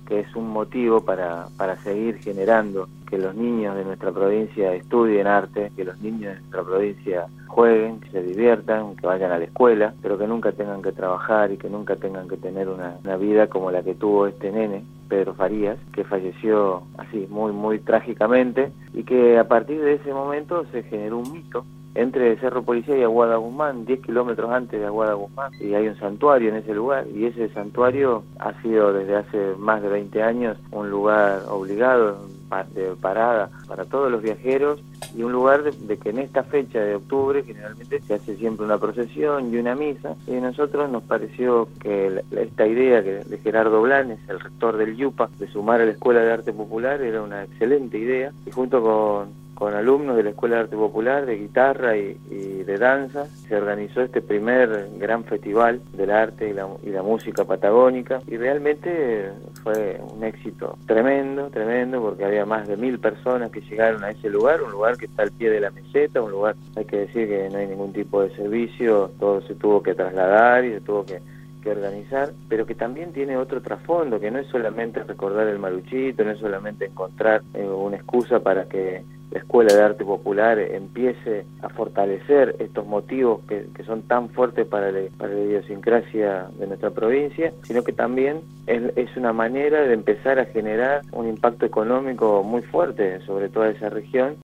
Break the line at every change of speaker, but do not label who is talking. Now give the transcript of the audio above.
que es un motivo para seguir generando que los niños de nuestra provincia estudien arte, que los niños de nuestra provincia jueguen, que se diviertan, que vayan a la escuela, pero que nunca tengan que trabajar y que nunca tengan que tener una vida como la que tuvo este nene, Pedro Farías, que falleció así muy trágicamente, y que a partir de ese momento se generó un mito entre Cerro Policía y Aguada Guzmán, 10 kilómetros antes de Aguada Guzmán, y hay un santuario en ese lugar, y ese santuario ha sido desde hace más de 20 años un lugar obligado, de parada para todos los viajeros, y un lugar de que en esta fecha de octubre generalmente se hace siempre una procesión y una misa, y a nosotros nos pareció que esta idea de Gerardo Blanes, el rector del IUPA, de sumar a la Escuela de Arte Popular era una excelente idea, y junto con alumnos de la Escuela de Arte Popular, de guitarra y de danza, se organizó este primer gran festival del arte y la música patagónica, y realmente fue un éxito tremendo, porque había más de 1000 personas que llegaron a ese lugar, un lugar que está al pie de la meseta, un lugar, hay que decir que no hay ningún tipo de servicio, todo se tuvo que trasladar y se tuvo que organizar, pero que también tiene otro trasfondo, que no es solamente recordar el Maluchito, no es solamente encontrar una excusa para que la Escuela de Arte Popular empiece a fortalecer estos motivos que son tan fuertes para la idiosincrasia de nuestra provincia, sino que también es una manera de empezar a generar un impacto económico muy fuerte sobre toda esa región,